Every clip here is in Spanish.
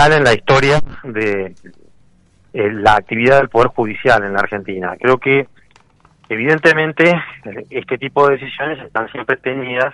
seminal en la historia de la actividad del Poder Judicial en la Argentina. Creo que, evidentemente, este tipo de decisiones están siempre teñidas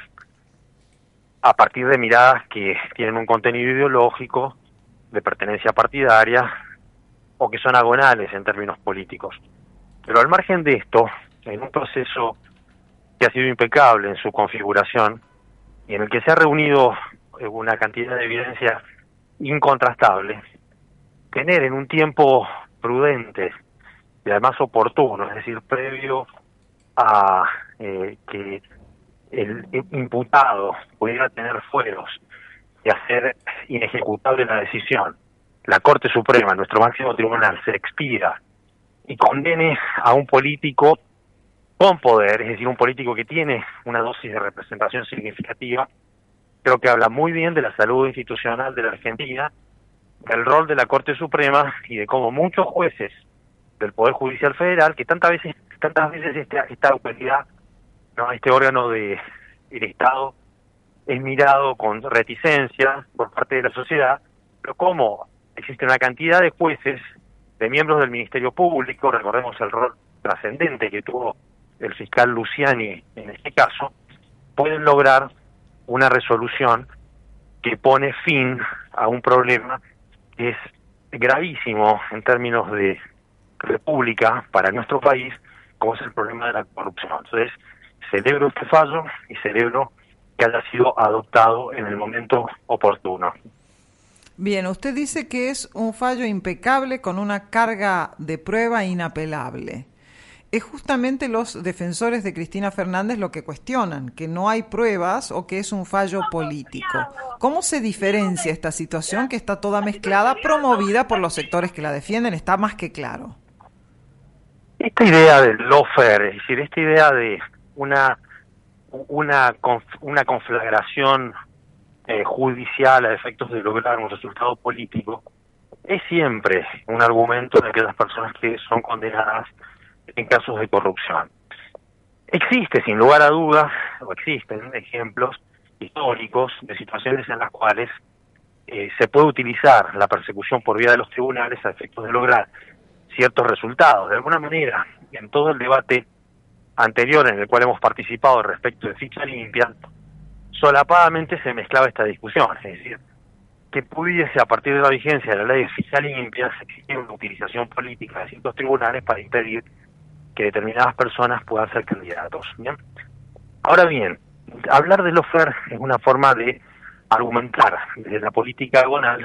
a partir de miradas que tienen un contenido ideológico, de pertenencia partidaria, o que son agonales en términos políticos. Pero al margen de esto, en un proceso que ha sido impecable en su configuración, y en el que se ha reunido una cantidad de evidencia incontrastable, tener en un tiempo prudente y además oportuno, es decir, previo a que el imputado pudiera tener fueros y hacer inejecutable la decisión, la Corte Suprema, nuestro máximo tribunal, se expida y condene a un político con poder, es decir, un político que tiene una dosis de representación significativa, creo que habla muy bien de la salud institucional de la Argentina, del rol de la Corte Suprema y de cómo muchos jueces del Poder Judicial Federal, que tantas veces esta autoridad, ¿no?, este órgano del Estado, es mirado con reticencia por parte de la sociedad, pero como existe una cantidad de jueces, de miembros del Ministerio Público, recordemos el rol trascendente que tuvo el fiscal Luciani en este caso, pueden lograr una resolución que pone fin a un problema que es gravísimo en términos de república para nuestro país, como es el problema de la corrupción. Entonces, celebro este fallo y celebro que haya sido adoptado en el momento oportuno. Bien, usted dice que es un fallo impecable con una carga de prueba inapelable. Es justamente los defensores de Cristina Fernández lo que cuestionan, que no hay pruebas o que es un fallo político. ¿Cómo se diferencia esta situación que está toda mezclada, promovida por los sectores que la defienden? Está más que claro. Esta idea del lawfare, es decir, esta idea de una conflagración judicial a efectos de lograr un resultado político, es siempre un argumento de aquellas personas que son condenadas en casos de corrupción. Existe, sin lugar a dudas, o existen ejemplos históricos de situaciones en las cuales se puede utilizar la persecución por vía de los tribunales a efectos de lograr ciertos resultados. De alguna manera, en todo el debate anterior en el cual hemos participado respecto de ficha limpia, solapadamente se mezclaba esta discusión, es decir, que pudiese, a partir de la vigencia de la ley de ficha limpia, existir una utilización política de ciertos tribunales para impedir que determinadas personas puedan ser candidatos. ¿Bien? Ahora bien, hablar de lawfare es una forma de argumentar desde la política agonal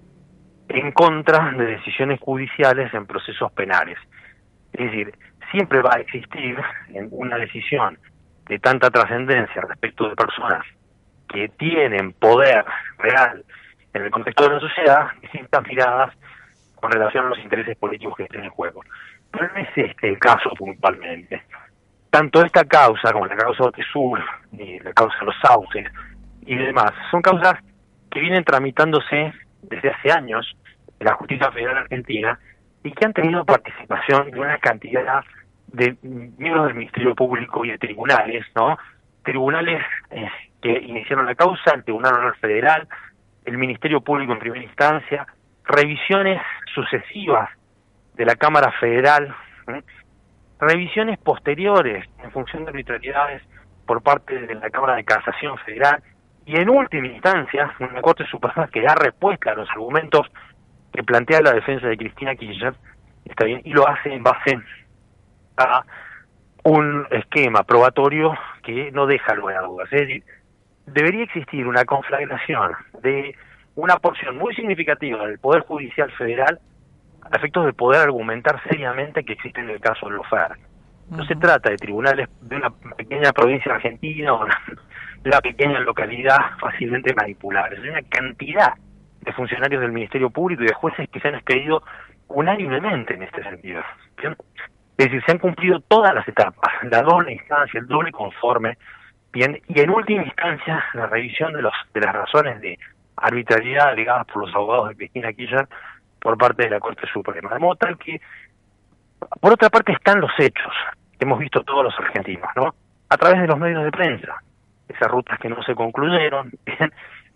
en contra de decisiones judiciales en procesos penales. Es decir, siempre va a existir en una decisión de tanta trascendencia respecto de personas que tienen poder real en el contexto de la sociedad, distintas miradas con relación a los intereses políticos que estén en juego. Pero no es este el caso puntualmente. Tanto esta causa como la causa Otesur y la causa de los sauces y demás, son causas que vienen tramitándose desde hace años en la justicia federal argentina y que han tenido participación de una cantidad de miembros del Ministerio Público y de tribunales, ¿no? Tribunales que iniciaron la causa, el Tribunal Oral Federal, el Ministerio Público en primera instancia, revisiones sucesivas de la Cámara Federal, revisiones posteriores en función de arbitrariedades por parte de la Cámara de Casación Federal y en última instancia una Corte Suprema que da respuesta a los argumentos que plantea la defensa de Cristina Kirchner, está bien, y lo hace en base a un esquema probatorio que no deja lugar a dudas. Es decir, debería existir una conflagración de una porción muy significativa del Poder Judicial Federal a efectos de poder argumentar seriamente que existe en el caso del lawfare. No se trata de tribunales de una pequeña provincia argentina o de una pequeña localidad fácilmente manipulables. Hay una cantidad de funcionarios del Ministerio Público y de jueces que se han expedido unánimemente en este sentido. ¿Bien? Es decir, se han cumplido todas las etapas, la doble instancia, el doble conforme, bien, y en última instancia la revisión de las razones de arbitrariedad alegadas por los abogados de Cristina Kirchner por parte de la Corte Suprema. De modo tal que, por otra parte, están los hechos que hemos visto todos los argentinos, ¿no? A través de los medios de prensa, esas rutas que no se concluyeron, bien,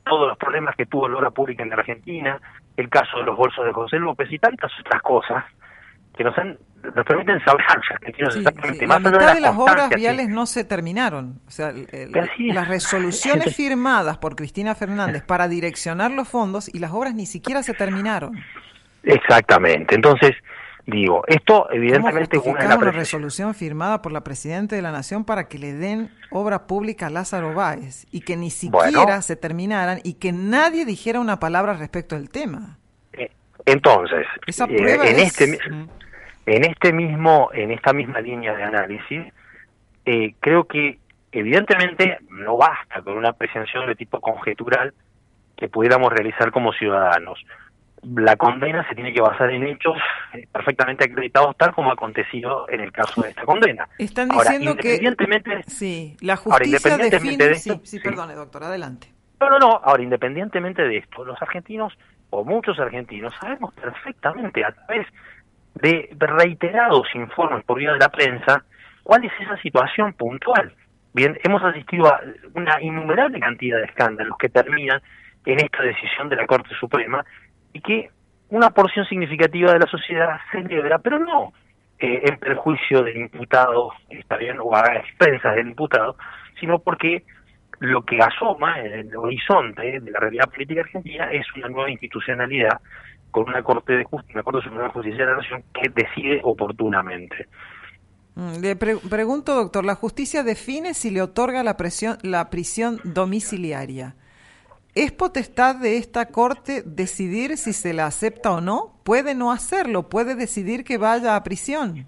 todos los problemas que tuvo la obra pública en la Argentina, el caso de los bolsos de José López y tantas otras cosas que nos permiten saber a los argentinos exactamente la más allá mitad de las obras constancia, viales no se terminaron. O sea, las resoluciones firmadas por Cristina Fernández para direccionar los fondos y las obras ni siquiera se terminaron. Exactamente. Entonces, digo, esto evidentemente es una resolución firmada por la Presidenta de la Nación para que le den obra pública a Lázaro Báez y que ni siquiera se terminaran y que nadie dijera una palabra respecto al tema. Entonces, esa prueba en esta misma línea de análisis, creo que evidentemente no basta con una apreciación de tipo conjetural que pudiéramos realizar como ciudadanos. La condena se tiene que basar en hechos perfectamente acreditados, tal como ha acontecido en el caso de esta condena. Están diciendo independientemente, que la justicia define... Perdone, doctor, adelante. No. Ahora, independientemente de esto, los argentinos, o muchos argentinos, sabemos perfectamente a través de reiterados informes por vía de la prensa cuál es esa situación puntual. Bien, hemos asistido a una innumerable cantidad de escándalos que terminan en esta decisión de la Corte Suprema y que una porción significativa de la sociedad celebra, pero no en perjuicio del imputado, está bien, o a expensas del imputado, sino porque lo que asoma en el horizonte de la realidad política argentina es una nueva institucionalidad con una Corte Suprema de Justicia de la Nación que decide oportunamente. Le pregunto, doctor, ¿la justicia define si le otorga la prisión domiciliaria? ¿Es potestad de esta Corte decidir si se la acepta o no? ¿Puede no hacerlo? ¿Puede decidir que vaya a prisión?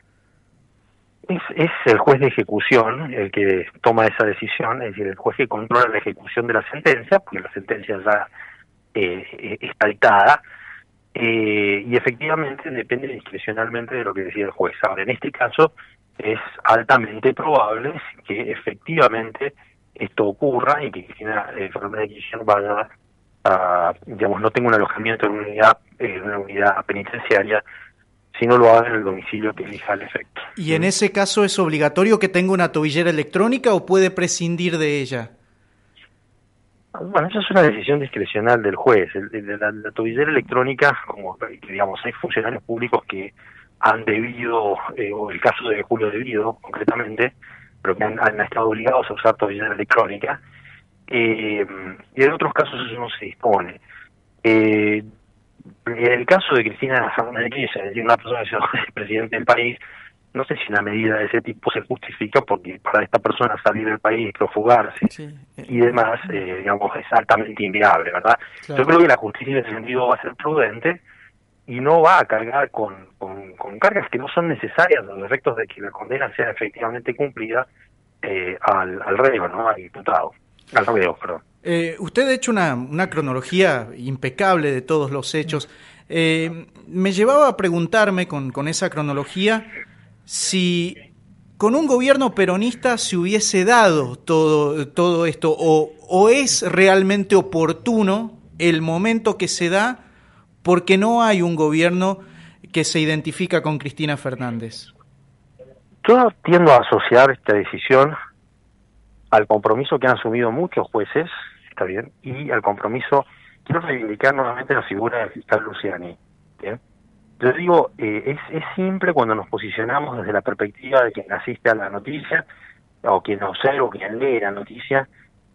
Es el juez de ejecución el que toma esa decisión, es decir, el juez que controla la ejecución de la sentencia, porque la sentencia ya está dictada, y efectivamente depende discrecionalmente de lo que decida el juez. Ahora, en este caso es altamente probable que efectivamente esto ocurra y que Cristina Fernández de Kirchner vaya a, digamos, no tenga un alojamiento en una unidad penitenciaria, si no lo haga en el domicilio que elija al efecto. ¿Y en ese caso es obligatorio que tenga una tobillera electrónica o puede prescindir de ella? Bueno, esa es una decisión discrecional del juez. La tobillera electrónica, como digamos, hay funcionarios públicos que han debido, o el caso de Julio Debido concretamente, pero que han estado obligados a usar tobillera electrónica, y en otros casos eso no se dispone. En el caso de Cristina Fernández de Kirchner, es decir, una persona que es presidente del país, no sé si una medida de ese tipo se justifica, porque para esta persona salir del país, profugarse y demás, digamos, es altamente inviable, ¿verdad? Claro. Yo creo que la justicia en ese sentido va a ser prudente y no va a cargar con cargas que no son necesarias a los efectos de que la condena sea efectivamente cumplida al reo, ¿no? Al diputado, al reo, perdón. Usted ha hecho una cronología impecable de todos los hechos. Me llevaba a preguntarme con esa cronología si con un gobierno peronista se hubiese dado todo esto o es realmente oportuno el momento que se da porque no hay un gobierno que se identifica con Cristina Fernández. Yo tiendo a asociar esta decisión al compromiso que han asumido muchos jueces, está bien, y al compromiso, quiero reivindicar nuevamente la figura del fiscal Luciani, ¿bien? Yo digo, es simple cuando nos posicionamos desde la perspectiva de quien asiste a la noticia, o quien observa, o quien lee la noticia,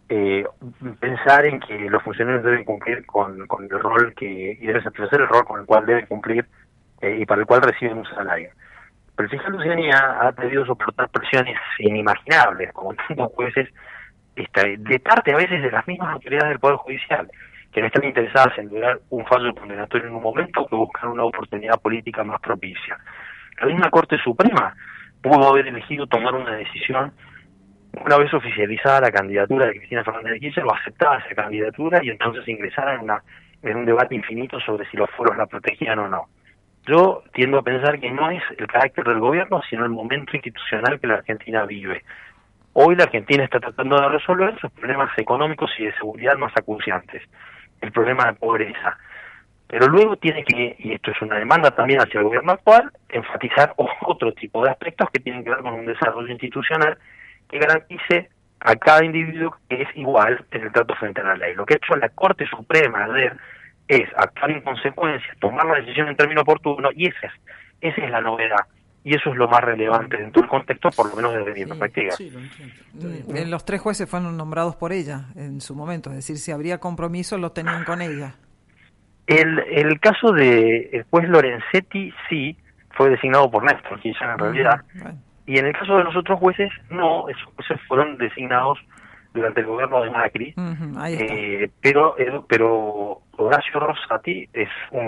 pensar en que los funcionarios deben cumplir con el rol y deben satisfacer el rol con el cual deben cumplir y para el cual reciben un salario. Pero el fiscal Luciani ha debido soportar presiones inimaginables, como tantos jueces, de parte a veces de las mismas autoridades del Poder Judicial, que no están interesadas en lograr un fallo condenatorio en un momento, que buscan una oportunidad política más propicia. La misma Corte Suprema pudo haber elegido tomar una decisión una vez oficializada la candidatura de Cristina Fernández de Kirchner, o aceptaba esa candidatura y entonces ingresara en un debate infinito sobre si los fueros la protegían o no. Yo tiendo a pensar que no es el carácter del gobierno, sino el momento institucional que la Argentina vive. Hoy la Argentina está tratando de resolver sus problemas económicos y de seguridad más acuciantes, el problema de pobreza. Pero luego tiene que, y esto es una demanda también hacia el gobierno actual, enfatizar otro tipo de aspectos que tienen que ver con un desarrollo institucional que garantice a cada individuo que es igual en el trato frente a la ley. Lo que ha hecho la Corte Suprema ayer es actuar en consecuencia, tomar la decisión en término oportuno, y esa es la novedad. Y eso es lo más relevante dentro del contexto, por lo menos desde mi perspectiva. Sí, lo entiendo. Los 3 jueces fueron nombrados por ella en su momento, es decir, si habría compromiso lo tenían con ella. El caso de el juez Lorenzetti sí fue designado por Néstor Kirchner en realidad, Bueno. y en el caso de los otros jueces no, esos jueces fueron designados durante el gobierno de Macri. Ahí está. Pero Horacio Rosati es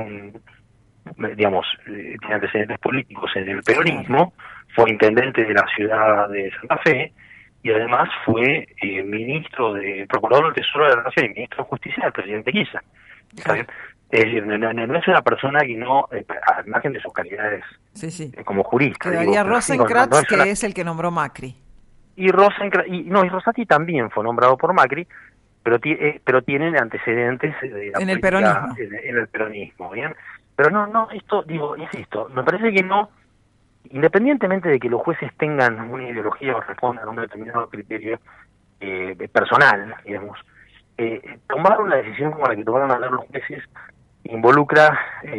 tiene antecedentes políticos en el peronismo, fue intendente de la ciudad de Santa Fe y además fue procurador del Tesoro de la Nación y ministro de Justicia del presidente Kirchner. ¿Está bien? Es decir, no es una persona que no, al margen de sus calidades como jurista. Quedaría Rosenkratz, que es el que nombró Macri. Y Rosati también fue nombrado por Macri, pero tienen antecedentes en el peronismo. En el peronismo, ¿bien? Pero insisto, me parece que no, independientemente de que los jueces tengan una ideología o respondan a un determinado criterio personal, digamos, tomar una decisión como la que tomaron ayer los jueces involucra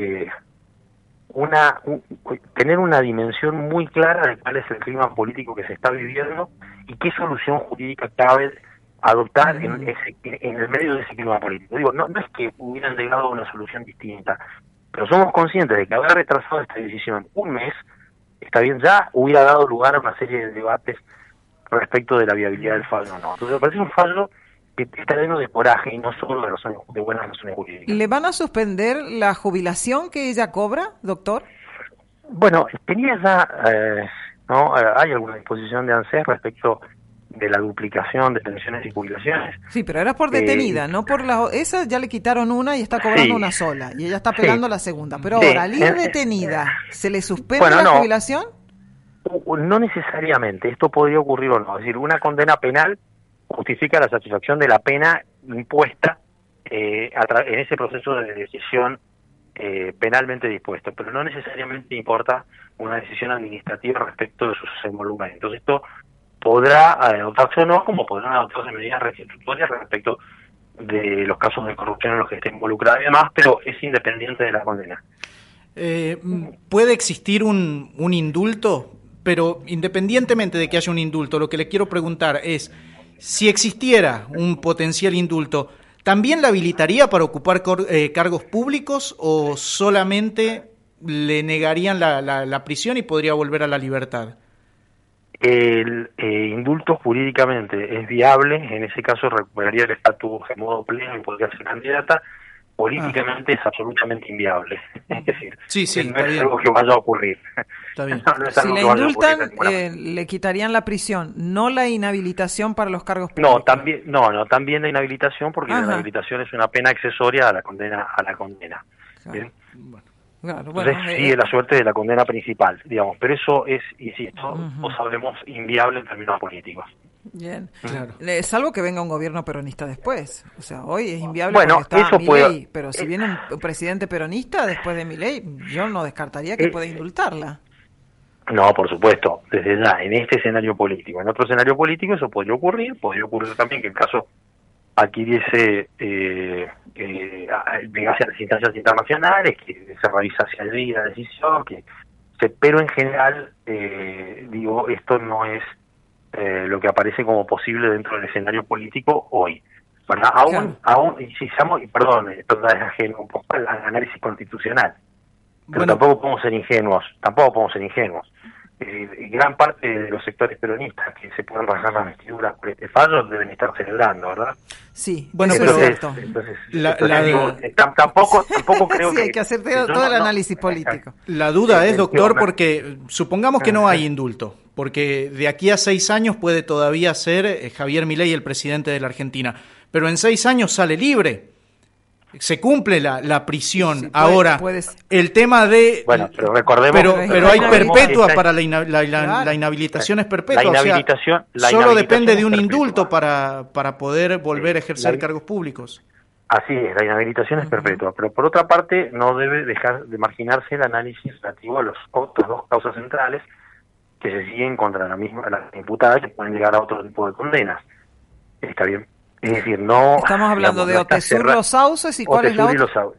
tener una dimensión muy clara de cuál es el clima político que se está viviendo y qué solución jurídica cabe adoptar en el medio de ese clima político. No es que hubieran llegado a una solución distinta, pero somos conscientes de que haber retrasado esta decisión un mes, está bien, ya hubiera dado lugar a una serie de debates respecto de la viabilidad del fallo o no. Entonces me parece un fallo que está lleno de coraje y no solo de buenas razones jurídicas. ¿Le van a suspender la jubilación que ella cobra, doctor? Bueno, tenía ya, hay alguna disposición de ANSES respecto de la duplicación de pensiones y jubilaciones. Sí, pero era por detenida, no por esa ya le quitaron una y está cobrando una sola, y ella está pegando la segunda. Pero ahora, al ir detenida, ¿se le suspende la jubilación? No necesariamente, esto podría ocurrir o no. Es decir, una condena penal justifica la satisfacción de la pena impuesta en ese proceso de decisión penalmente dispuesto, pero no necesariamente importa una decisión administrativa respecto de sus emolumentos. Esto podrá adoptarse o no, como podrán adoptarse medidas restitutorias respecto de los casos de corrupción en los que esté involucrada y demás, pero es independiente de la condena. ¿Puede existir un indulto? Pero independientemente de que haya un indulto, lo que le quiero preguntar es, si existiera un potencial indulto, ¿también la habilitaría para ocupar cargos públicos o solamente le negarían la prisión y podría volver a la libertad? El indulto jurídicamente es viable, en ese caso recuperaría el estatus de modo pleno y podría ser candidata. Políticamente es absolutamente inviable. Es decir, no es algo que vaya a ocurrir. Está bien. No es si algo le que vaya a ocurrir indultan, le quitarían la prisión, no la inhabilitación para los cargos públicos. También la inhabilitación, porque la inhabilitación es una pena accesoria a la condena. ¿Bien? Entonces sigue la suerte de la condena principal, digamos, pero eso es, insisto, sabemos, inviable en términos políticos. Bien, claro. Salvo que venga un gobierno peronista después, o sea, hoy es inviable porque está Milei, pero si viene un presidente peronista después de Milei, yo no descartaría que pueda indultarla. No, por supuesto, desde ya, en este escenario político. En otro escenario político eso podría ocurrir también que el caso adquiriese, llegase a las instancias internacionales, que se revisase allí la decisión, pero en general, esto no es lo que aparece como posible dentro del escenario político hoy. ¿Verdad? Aún, esto es ajeno un poco al análisis constitucional, pero tampoco podemos ser ingenuos. Gran parte de los sectores peronistas que se pueden rasgar las vestiduras por este fallo deben estar celebrando, ¿verdad? Sí, bueno, pero es cierto. Tampoco creo que... Sí, hay que hacer todo el análisis político. La duda es, doctor, porque supongamos que no hay indulto, porque de aquí a 6 años puede todavía ser Javier Milei el presidente de la Argentina, pero en 6 años sale libre. Se cumple la prisión. Sí, ahora, el tema de... Bueno, pero recordemos... Pero hay perpetua para la inhabilitación es perpetua. Solo depende de un indulto para poder volver a ejercer cargos públicos. Así es, la inhabilitación es perpetua. Pero por otra parte, no debe dejar de marginarse el análisis relativo a los otros dos causas centrales que se siguen contra la imputada, que pueden llegar a otro tipo de condenas. Está bien. Es decir, no... Estamos hablando de no está Otesur, cerrado. Los Sauces, ¿y cuál es la Otesur y otra? Los Sauces.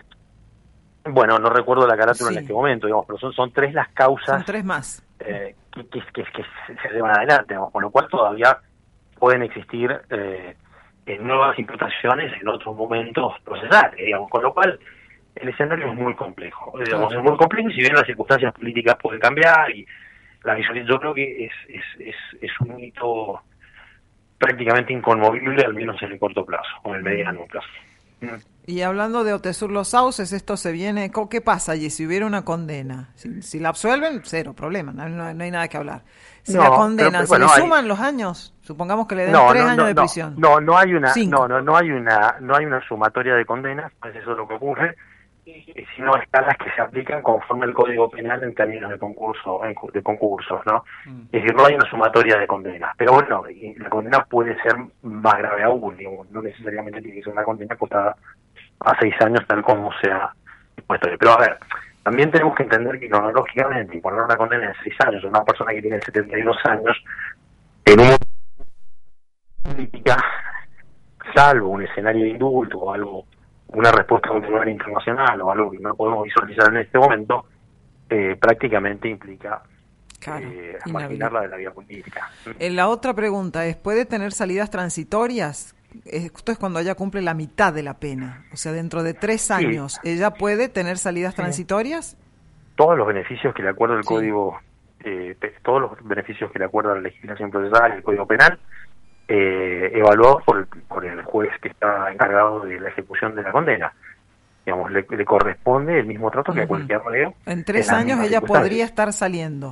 Bueno, no recuerdo la carátula Sí. en este momento, digamos, pero son 3 las causas Son 3 más. que se llevan adelante, digamos, con lo cual todavía pueden existir nuevas imputaciones en otros momentos procesales, digamos, con lo cual el escenario es muy complejo, digamos, es muy complejo, y si bien las circunstancias políticas pueden cambiar y la visión, yo creo que es un hito prácticamente inconmovible, al menos en el corto plazo o en el mediano plazo. Y hablando de Otesur, Los Sauces, esto se viene... ¿Qué pasa allí si hubiera una condena? Si la absuelven, cero problema, no hay nada que hablar. Si la condenan, ¿se le suman los años? Supongamos que le den 3 años de prisión. No hay una, 5. no hay una sumatoria de condenas, pues eso es lo que ocurre, sino escalas que se aplican conforme al Código Penal en términos de concursos, ¿no? Es decir, no hay una sumatoria de condenas, pero bueno, la condena puede ser más grave aún, digamos, no necesariamente tiene que ser una condena acotada a 6 años tal como sea impuesto. Pero a ver, también tenemos que entender que cronológicamente imponer una condena de 6 años a una persona que tiene 72 años en una política, salvo un escenario de indulto o algo, una respuesta constitucional internacional o algo que no podemos visualizar en este momento, prácticamente implica marginarla de la vida política. La otra pregunta es, ¿puede tener salidas transitorias? Esto es cuando ella cumple la mitad de la pena, o sea, dentro de 3 años, sí. ¿Ella puede tener salidas transitorias? Todos los beneficios que le acuerda el Código, todos los beneficios que le acuerda la legislación procesal y el Código Penal, evaluados por el juez que está encargado de la ejecución de la condena. Digamos, le corresponde el mismo trato que a cualquier reo. En 3 años ella podría estar saliendo.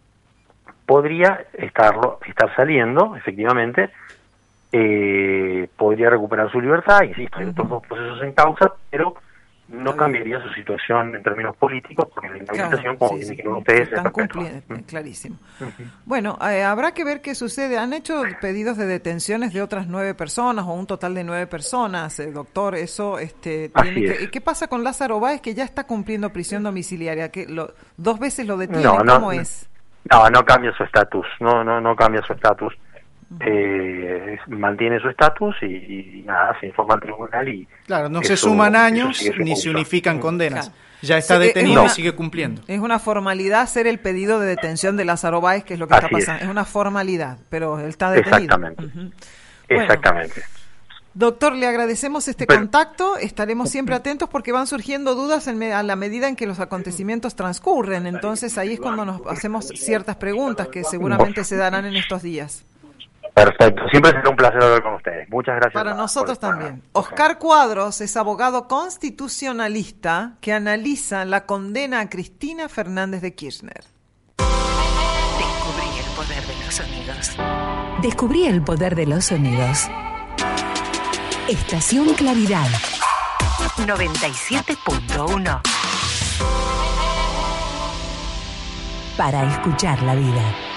Podría estar saliendo, efectivamente. Podría recuperar su libertad, insisto, hay otros 2 procesos en causa, pero no cambiaría su situación en términos políticos, porque la inhabilitación, como dijeron ustedes, están cumpliendo, clarísimo. Bueno, habrá que ver qué sucede. ¿Han hecho pedidos de detenciones de otras 9 personas o un total de 9 personas, doctor? Eso ¿qué pasa con Lázaro Báez, que ya está cumpliendo prisión domiciliaria? Que 2 veces lo detienen, ¿cómo es? No cambia su estatus, no cambia su estatus. Mantiene su estatus y nada, se informa al tribunal y claro, no se suman años ni se unifican condenas. Claro. Ya está detenido y sigue cumpliendo. Es una formalidad hacer el pedido de detención de Lázaro Báez, que es lo que está pasando. Es una formalidad, pero él está detenido. Exactamente. Exactamente. Bueno, doctor, le agradecemos este contacto. Estaremos siempre atentos porque van surgiendo dudas a la medida en que los acontecimientos transcurren. Entonces ahí es cuando nos hacemos ciertas preguntas que seguramente se darán en estos días. Perfecto, siempre será un placer hablar con ustedes. Muchas gracias. Para nosotros también. Oscar Cuadros es abogado constitucionalista que analiza la condena a Cristina Fernández de Kirchner. Descubrí el poder de los sonidos. Descubrí el poder de los sonidos. Estación Claridad 97.1 para escuchar la vida.